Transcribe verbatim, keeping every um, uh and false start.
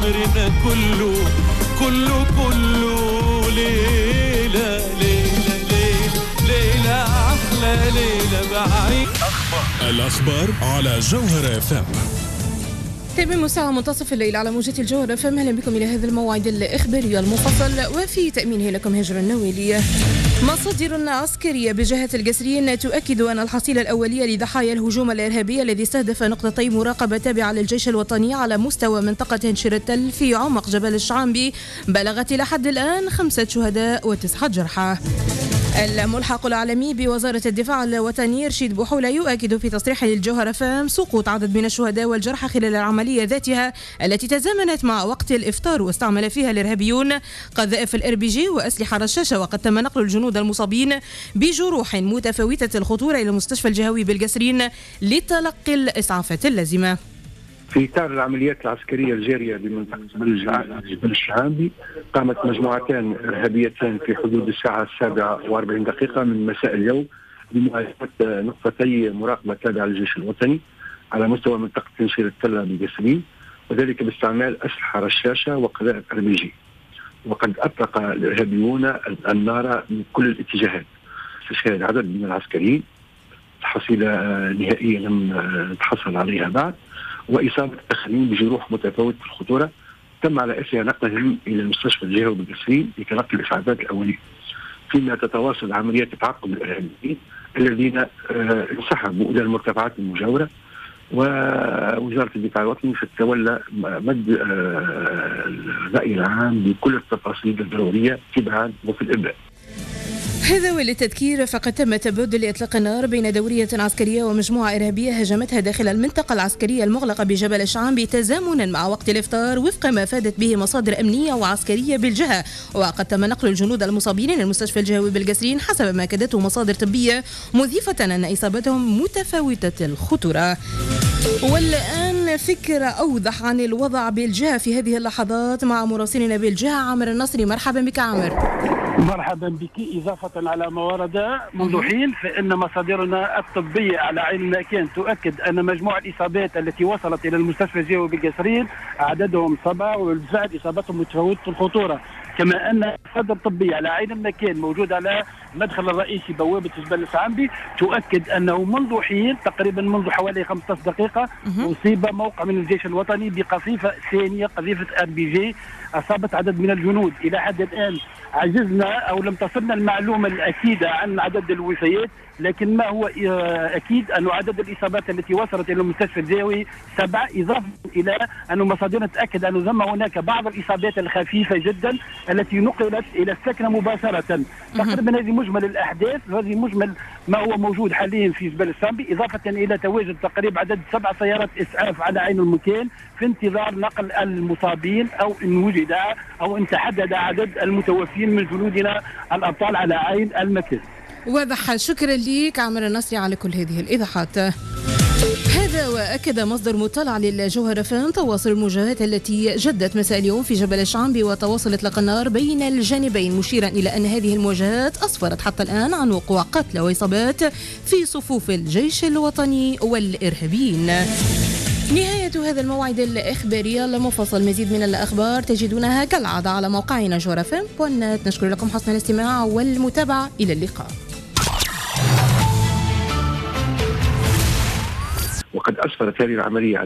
عمرنا كله كله كله ليلة ليلة ليلة ليلة أحلى ليلة بعيد. الأخبار على جوهر اف ام. تمام الساعة منتصف الليل على موجة الجوهر اف ام. أهلا بكم إلى هذا الموعد الإخباري المفصل وفي تأمينه لكم هجر النويلي. مصادر عسكرية بجهة القصرين تؤكد أن الحصيلة الأولية لضحايا الهجوم الإرهابي الذي استهدف نقطتي مراقبة تابعة للجيش الوطني على مستوى منطقة شير التل في عمق جبل الشعامبي بلغت إلى حد الآن خمسة شهداء وتسعة جرحى. الملحق العالمي بوزارة الدفاع الوطني رشيد بوحولة يؤكد في تصريحه للجوهر فام سقوط عدد من الشهداء والجرحى خلال العملية ذاتها التي تزامنت مع وقت الإفطار واستعمل فيها الإرهابيون قذائف الار بي جي وأسلحة رشاشة، وقد تم نقل الجنود المصابين بجروح متفاوتة الخطورة إلى المستشفى الجهوي بالقصرين لتلقي الإسعافات اللازمة. في إطار العمليات العسكرية الجارية بمنطقة جبل الشعامبي قامت مجموعتان إرهابيتان في حدود الساعة السابعة وأربعين دقيقة من مساء اليوم بمواجهة نقطتي مراقبة تابعة للجيش الوطني على مستوى منطقة شير التل بالقصرين، وذلك باستعمال أسلحة رشاشة وقذائف ار بي جي. وقد أطلق الإرهابيون النار من كل الاتجاهات. استشهاد عدد من العسكريين، تحصيلة نهائية لم نتحصل عليها بعد، وإصابة آخرين بجروح متفاوتة الخطورة تم على أثرها نقلهم إلى المستشفى الجهوي بالقصرين لتلقي الإسعافات الأولية، فيما تتواصل عمليات تعقب الإرهابيين الذين انسحبوا إلى المرتفعات المجاورة. ووزارة الدفاع الوطني ستتولى مد الرأي العام بكل التفاصيل الضرورية تبعا وفي الإبداع. هذا وللتذكير فقد تم تبادل إطلاق النار بين دورية عسكرية ومجموعة إرهابية هجمتها داخل المنطقة العسكرية المغلقة بجبل الشعامبي تزامنا مع وقت الإفطار وفق ما فادت به مصادر أمنية وعسكرية بالجهة. وقد تم نقل الجنود المصابين إلى المستشفى الجهوي بالقصرين حسب ما أكدته مصادر طبية، مضيفة أن إصابتهم متفاوتة الخطورة. والآن فكرة أوضح عن الوضع بالجهة في هذه اللحظات مع مراسلنا بالجهة عامر النصري. مرحبا بك عامر. مرحبا بك. إضافة على ما ورد منذ حين، فإن مصادرنا الطبية على عين المكان تؤكد أن مجموع الإصابات التي وصلت إلى المستشفى الجهوي بالقصرين عددهم سبعة وبالفعل إصابتهم متفاوتة الخطورة، كما أن مصادر طبية على عين المكان موجود على المدخل الرئيسي بوابة جبل الشعامبي تؤكد أنه منذ حين تقريبا منذ حوالي خمسة عشر دقيقة أصيب موقع من الجيش الوطني بقذيفة ثانية قذيفة ار بي جي أصابت عدد من الجنود. إلى حد الآن عجزنا أو لم تصلنا المعلومة الأكيدة عن عدد الوفيات، لكن ما هو أكيد أن عدد الإصابات التي وصلت إلى المستشفى الجهوي سبعة، إضافة إلى أن مصادرنا تأكد أن ثم هناك بعض الإصابات الخفيفة جدا التي نقلت إلى السكنة مباشرة. تقريبا هذه مجمل الأحداث، هذه مجمل ما هو موجود حاليا في جبل الشعامبي، إضافة إلى تواجد تقريبا عدد سبع سيارات إسعاف على عين المكان في انتظار نقل المصابين أو إن وجد أو إن تحدد عدد المتوفين من جنودنا الأبطال على عين المكان. واضح. شكرا لك عامر النصري على كل هذه الإيضاحات. هذا وأكد مصدر مطلع للجوهر فان تواصل المواجهات التي جدت مساء اليوم في جبل الشعامبي وتواصل إطلاق النار بين الجانبين، مشيرا إلى أن هذه المواجهات أسفرت حتى الآن عن وقوع قتلى وإصابات في صفوف الجيش الوطني والإرهابيين. نهاية هذا الموعد الإخباري المفصل. مزيد من الأخبار تجدونها كالعادة على موقعنا جوهر اف ام دوت نت. نشكر لكم حسن الاستماع والمتابعة. إلى اللقاء. وقد أسفرت هذه العملية